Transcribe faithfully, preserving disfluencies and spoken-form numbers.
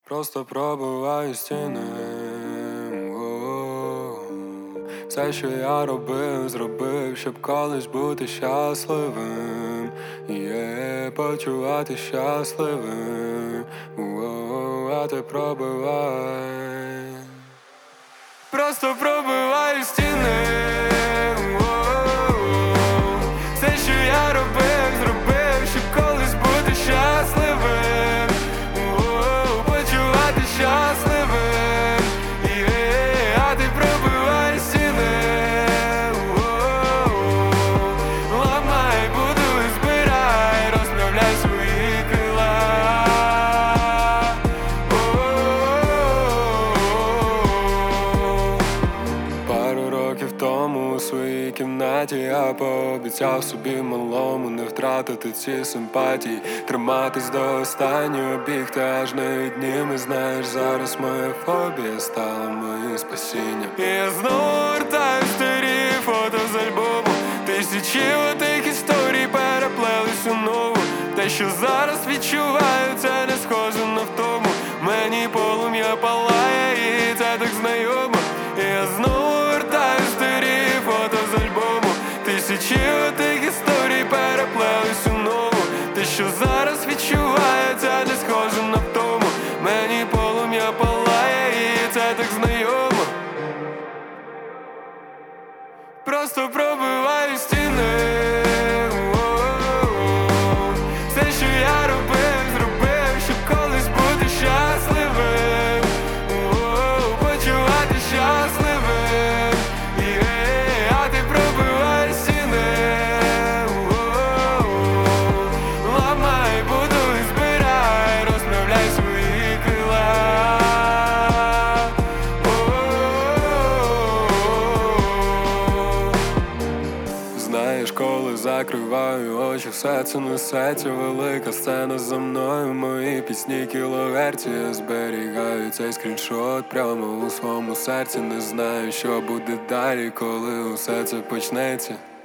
Просто пробиваю стіни. О-о-о. Все, що я робив, зробив, щоб колись бути щасливим. Є почувати щасливим. О-о-о. А ти пробивай. Просто пробиваю стіни. О-о-о. Все, що я робив, зробив, щоб колись бути щасливим. О-о-о. Почувати щасливим. Є, а ти пробивай стіни. О-о-о. Ламай, будуй, збирай, розправляй свої крила. Пару років тому у своїй кімнаті я пообіцяв собі малому не втратити ці симпатії, триматись до останнього, бігти аж на дні. Знаєш, зараз моя фобія стала моїм спасінням. І я знову вертаю старі фото з альбому. Тисячі отих історій переплелись у нову. Те, що зараз відчуваю, це не схоже на втому. Мені полум'я палає, і це так знайомо. І я знову вертаю старі фото з альбому. Тисячі отих історій переплелись у нову. Те, що зараз відчуваю, це не схоже на втому. Мені полум'я палає, і це так знайомо. Просто пробиваю стіни. О-о-о. Все, що я робив, зробив, щоб колись бути щасливим. О-о-о. Почувати щасливим. Є, а ти пробивай стіни. О-о-о. Ламай, будуй, збирай, розправляй свої крила. Знаєш, коли закриваю очі, все це несеться, велика сцена за мною. Мої пісні кілогерці, я зберігаю цей скріншот прямо у своєму серці. Не знаю, що буде далі, коли усе це почнеться.